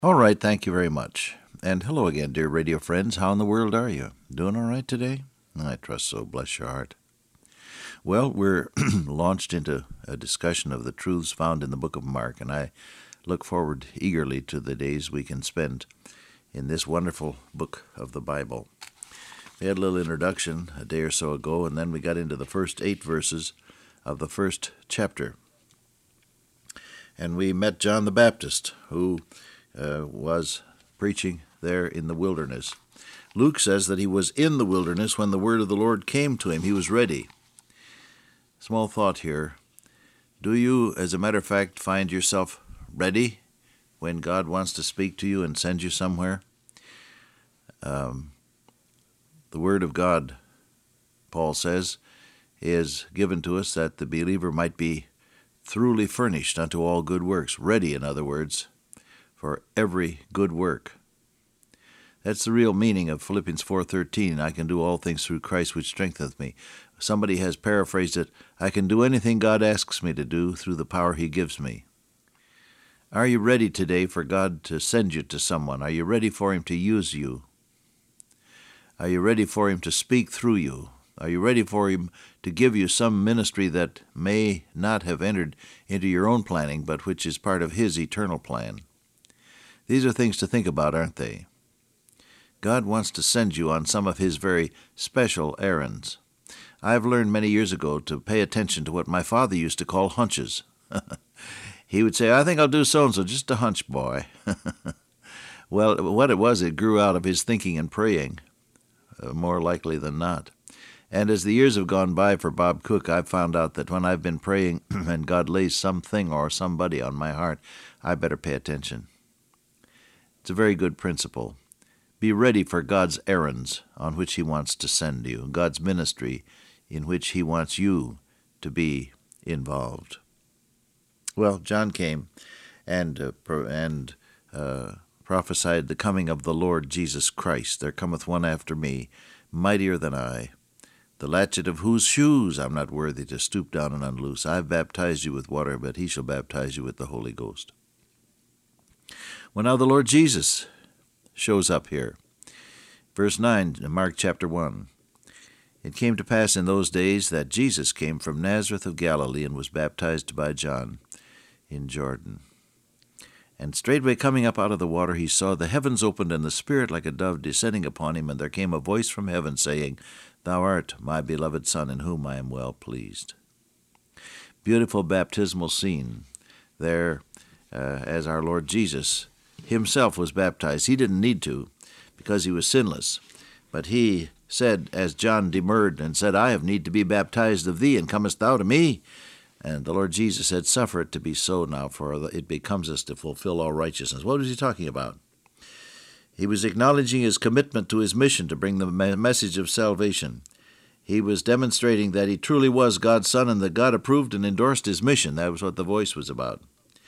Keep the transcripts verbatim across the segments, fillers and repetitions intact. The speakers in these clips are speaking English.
All right, thank you very much. And hello again, dear radio friends. How in the world are you? Doing all right today? I trust so. Bless your heart. Well, we're launched into a discussion of the truths found in the book of Mark, and I look forward eagerly to the days we can spend in this wonderful book of the Bible. We had a little introduction a day or so ago, and then we got into the first eight verses of the first chapter. And we met John the Baptist, who uh, was preaching there in the wilderness. Luke says that he was in the wilderness when the word of the Lord came to him. He was ready. Small thought here. Do you, as a matter of fact, find yourself ready when God wants to speak to you and send you somewhere? Um, the Word of God, Paul says, is given to us that the believer might be thoroughly furnished unto all good works, ready, in other words, for every good work. That's the real meaning of Philippians four thirteen. I can do all things through Christ which strengtheneth me. Somebody has paraphrased it, I can do anything God asks me to do through the power he gives me. Are you ready today for God to send you to someone? Are you ready for him to use you? Are you ready for him to speak through you? Are you ready for him to give you some ministry that may not have entered into your own planning, but which is part of his eternal plan? These are things to think about, aren't they? God wants to send you on some of his very special errands. I've learned many years ago to pay attention to what my father used to call hunches. He would say, I think I'll do so-and-so, just a hunch, boy. Well, what it was, it grew out of his thinking and praying, uh, more likely than not. And as the years have gone by for Bob Cook, I've found out that when I've been praying and God lays something or somebody on my heart, I better pay attention. It's a very good principle. Be ready for God's errands on which he wants to send you, God's ministry in which he wants you to be involved. Well, John came and uh, pro- and uh, prophesied the coming of the Lord Jesus Christ. There cometh one after me, mightier than I, the latchet of whose shoes I'm not worthy to stoop down and unloose. I've baptized you with water, but he shall baptize you with the Holy Ghost. Well, now the Lord Jesus shows up here. Verse nine, Mark chapter one. It came to pass in those days that Jesus came from Nazareth of Galilee and was baptized by John in Jordan. And straightway coming up out of the water, he saw the heavens opened and the Spirit like a dove descending upon him, and there came a voice from heaven saying, Thou art my beloved Son, in whom I am well pleased. Beautiful baptismal scene there uh, as our Lord Jesus himself was baptized. He didn't need to because he was sinless, but he said, as John demurred and said, I have need to be baptized of thee, and comest thou to me? And the Lord Jesus said, Suffer it to be so now, for it becomes us to fulfill all righteousness. What was he talking about? He was acknowledging his commitment to his mission to bring the message of salvation. He was demonstrating that he truly was God's Son and that God approved and endorsed his mission. That was what the voice was about.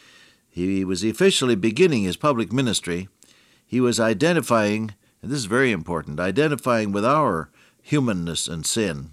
He was officially beginning his public ministry. He was identifying, and this is very important, identifying with our humanness and sin.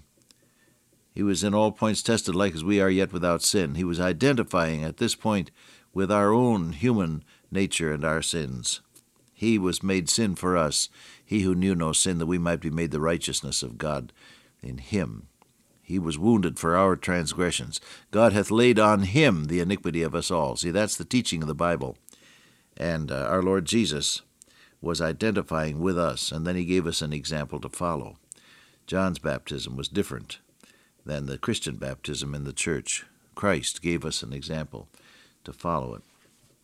He was in all points tested like as we are, yet without sin. He was identifying at this point with our own human nature and our sins. He was made sin for us, he who knew no sin, that we might be made the righteousness of God in him. He was wounded for our transgressions. God hath laid on him the iniquity of us all. See, that's the teaching of the Bible. And uh, our Lord Jesus was identifying with us, and then he gave us an example to follow. John's baptism was different than the Christian baptism in the church. Christ gave us an example to follow it.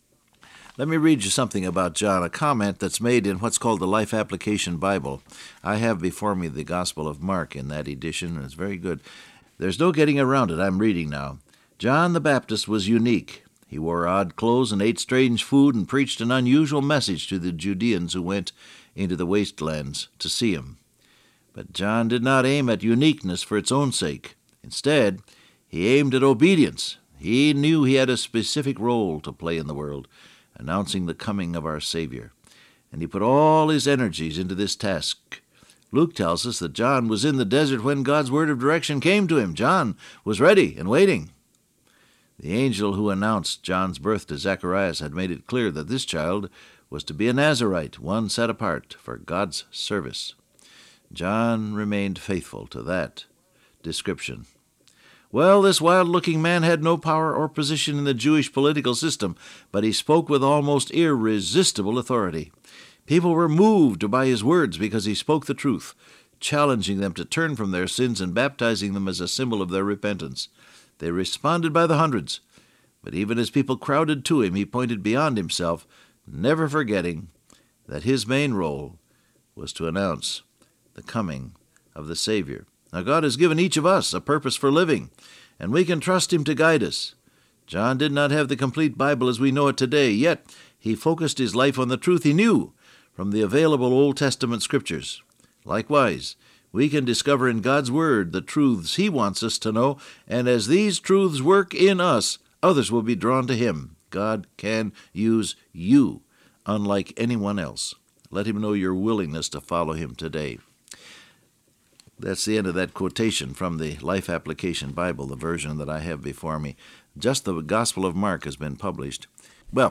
Let me read you something about John, a comment that's made in what's called the Life Application Bible. I have before me the Gospel of Mark in that edition, and it's very good. There's no getting around it. I'm reading now. John the Baptist was unique. He wore odd clothes and ate strange food and preached an unusual message to the Judeans who went into the wastelands to see him. But John did not aim at uniqueness for its own sake. Instead, he aimed at obedience. He knew he had a specific role to play in the world, announcing the coming of our Savior. And he put all his energies into this task. Luke tells us that John was in the desert when God's word of direction came to him. John was ready and waiting. The angel who announced John's birth to Zacharias had made it clear that this child was to be a Nazirite, one set apart for God's service. John remained faithful to that description. Well, this wild-looking man had no power or position in the Jewish political system, but he spoke with almost irresistible authority. People were moved by his words because he spoke the truth, challenging them to turn from their sins and baptizing them as a symbol of their repentance. They responded by the hundreds, but even as people crowded to him, he pointed beyond himself, never forgetting that his main role was to announce the coming of the Savior. Now, God has given each of us a purpose for living, and we can trust him to guide us. John did not have the complete Bible as we know it today, yet he focused his life on the truth he knew from the available Old Testament scriptures. Likewise, we can discover in God's Word the truths he wants us to know, and as these truths work in us, others will be drawn to him. God can use you, unlike anyone else. Let him know your willingness to follow him today. That's the end of that quotation from the Life Application Bible, the version that I have before me. Just the Gospel of Mark has been published. Well,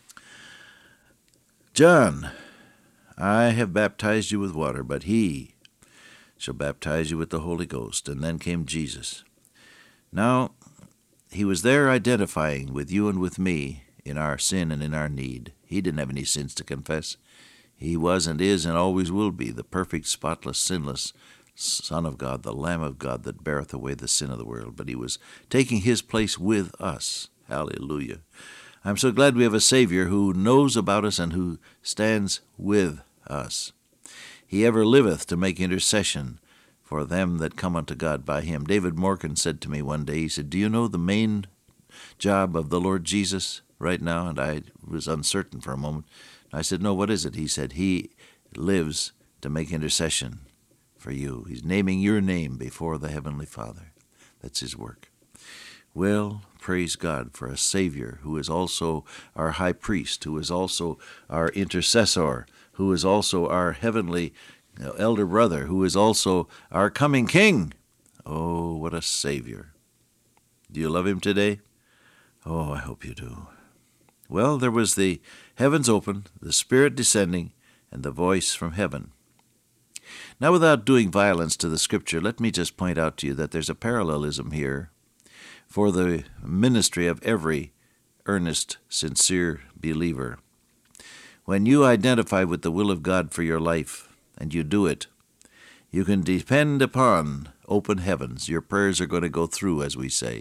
John, I have baptized you with water, but he shall baptize you with the Holy Ghost. And then came Jesus. Now, he was there identifying with you and with me in our sin and in our need. He didn't have any sins to confess. He was and is and always will be the perfect, spotless, sinless Son of God, the Lamb of God that beareth away the sin of the world. But he was taking his place with us. Hallelujah. I'm so glad we have a Savior who knows about us and who stands with us. He ever liveth to make intercession for them that come unto God by him. David Morgan said to me one day, he said, do you know the main job of the Lord Jesus right now? And I was uncertain for a moment. I said, no, what is it? He said, he lives to make intercession for you. He's naming your name before the Heavenly Father. That's his work. Well, praise God for a Savior who is also our high priest, who is also our intercessor, who is also our heavenly you know, elder brother, who is also our coming King. Oh, what a Savior. Do you love him today? Oh, I hope you do. Well, there was the heavens open, the Spirit descending, and the voice from heaven. Now, without doing violence to the Scripture, let me just point out to you that there's a parallelism here for the ministry of every earnest, sincere believer. When you identify with the will of God for your life, and you do it, you can depend upon open heavens. Your prayers are going to go through, as we say.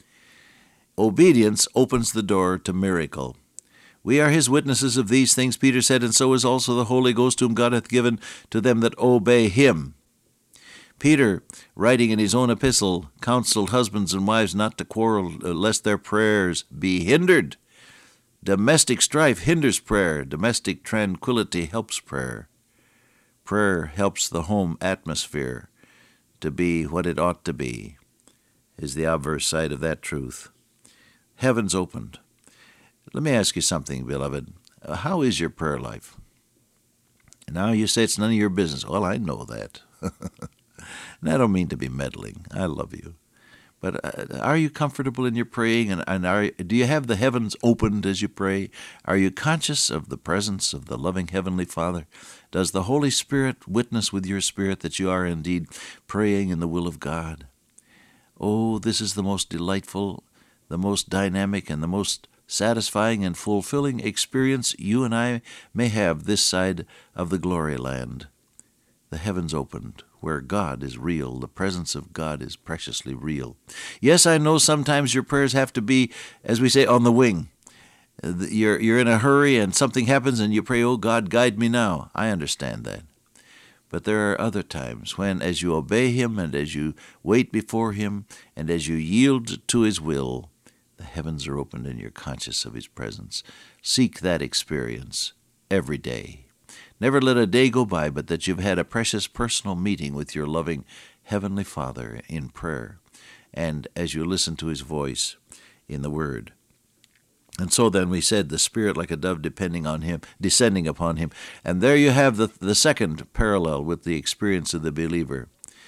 Obedience opens the door to miracle. We are his witnesses of these things, Peter said, and so is also the Holy Ghost, whom God hath given to them that obey him. Peter, writing in his own epistle, counseled husbands and wives not to quarrel, lest their prayers be hindered. Domestic strife hinders prayer. Domestic tranquility helps prayer. Prayer helps the home atmosphere to be what it ought to be, is the obverse side of that truth. Heavens opened. Let me ask you something, beloved. How is your prayer life? Now you say it's none of your business. Well, I know that. And I don't mean to be meddling. I love you. But uh, are you comfortable in your praying? And, and are, do you have the heavens opened as you pray? Are you conscious of the presence of the loving Heavenly Father? Does the Holy Spirit witness with your spirit that you are indeed praying in the will of God? Oh, this is the most delightful, the most dynamic, and the most satisfying and fulfilling experience you and I may have this side of the glory land. The heavens opened, where God is real. The presence of God is preciously real. Yes, I know sometimes your prayers have to be, as we say, on the wing. You're, you're in a hurry and something happens and you pray, oh God, guide me now. I understand that. But there are other times when, as you obey him and as you wait before him and as you yield to his will, the heavens are opened and you're conscious of his presence. Seek that experience every day. Never let a day go by but that you've had a precious personal meeting with your loving Heavenly Father in prayer and as you listen to his voice in the Word. And so then we said the Spirit like a dove depending on him, descending upon him. And there you have the, the second parallel with the experience of the believer.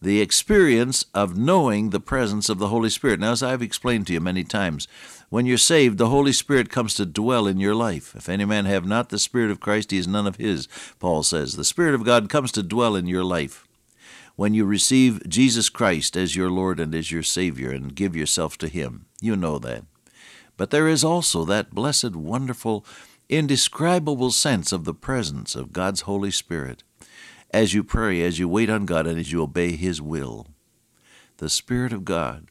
the experience of knowing the presence of the Holy Spirit. Now, as I've explained to you many times, when you're saved, the Holy Spirit comes to dwell in your life. If any man have not the Spirit of Christ, he is none of his, Paul says. The Spirit of God comes to dwell in your life when you receive Jesus Christ as your Lord and as your Savior and give yourself to Him. You know that. But there is also that blessed, wonderful, indescribable sense of the presence of God's Holy Spirit as you pray, as you wait on God, and as you obey His will. The Spirit of God.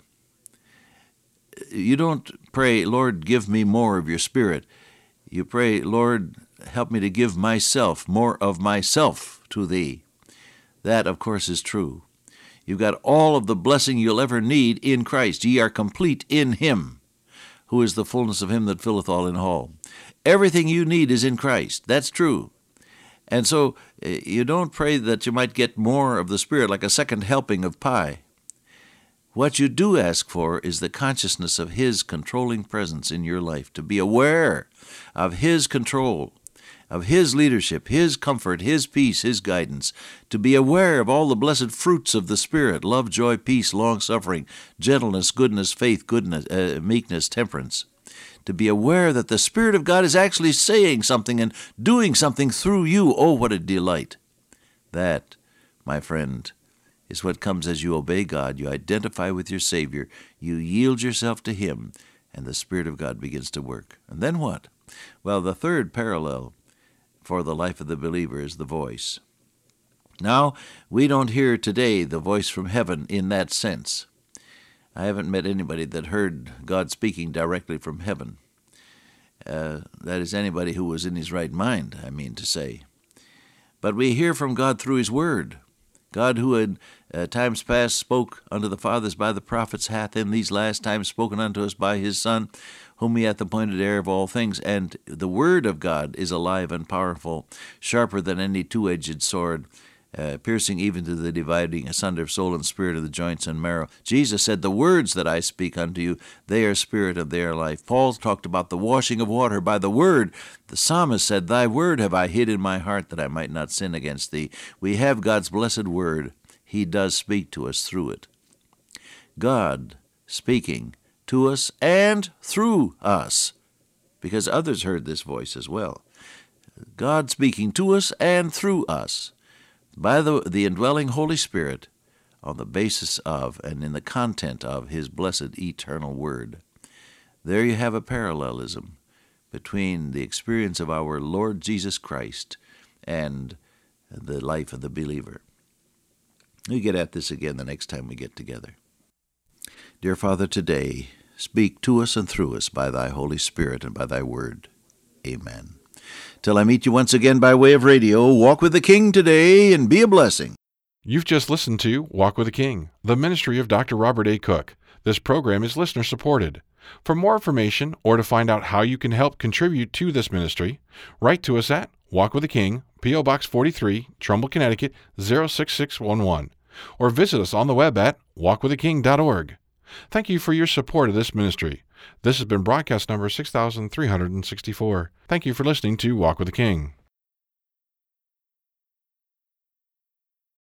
You don't pray, Lord, give me more of your Spirit. You pray, Lord, help me to give myself, more of myself to Thee. That, of course, is true. You've got all of the blessing you'll ever need in Christ. Ye are complete in Him, who is the fullness of Him that filleth all in all. Everything you need is in Christ. That's true. And so you don't pray that you might get more of the Spirit, like a second helping of pie. What you do ask for is the consciousness of His controlling presence in your life, to be aware of His control, of His leadership, His comfort, His peace, His guidance, to be aware of all the blessed fruits of the Spirit, love, joy, peace, long-suffering, gentleness, goodness, faith, goodness, uh, meekness, temperance, to be aware that the Spirit of God is actually saying something and doing something through you. Oh, what a delight. That, my friend, is what comes as you obey God. You identify with your Savior, you yield yourself to Him, and the Spirit of God begins to work. And then what? Well, the third parallel for the life of the believer is the voice. Now, we don't hear today the voice from heaven in that sense. I haven't met anybody that heard God speaking directly from heaven. Uh, that is, anybody who was in his right mind, I mean to say. But we hear from God through His Word. God, who in uh, times past spoke unto the fathers by the prophets, hath in these last times spoken unto us by His Son, whom He hath appointed heir of all things. And the Word of God is alive and powerful, sharper than any two-edged sword, uh, piercing even to the dividing asunder of soul and spirit, of the joints and marrow. Jesus said, the words that I speak unto you, they are spirit and they are life. Paul talked about the washing of water by the Word. The psalmist said, thy word have I hid in my heart, that I might not sin against thee. We have God's blessed Word. He does speak to us through it. God speaking to us and through us, because others heard this voice as well. God speaking to us and through us by the, the indwelling Holy Spirit on the basis of and in the content of His blessed eternal Word. There you have a parallelism between the experience of our Lord Jesus Christ and the life of the believer. We get at this again the next time we get together. Dear Father, today, speak to us and through us by Thy Holy Spirit and by Thy Word. Amen. Till I meet you once again by way of radio, walk with the King today and be a blessing. You've just listened to Walk with the King, the ministry of Doctor Robert A. Cook. This program is listener-supported. For more information or to find out how you can help contribute to this ministry, write to us at Walk with the King, P O Box forty-three, Trumbull, Connecticut, zero six six one one, or visit us on the web at walk with the king dot org. Thank you for your support of this ministry. This has been broadcast number six thousand three hundred sixty-four. Thank you for listening to Walk with the King.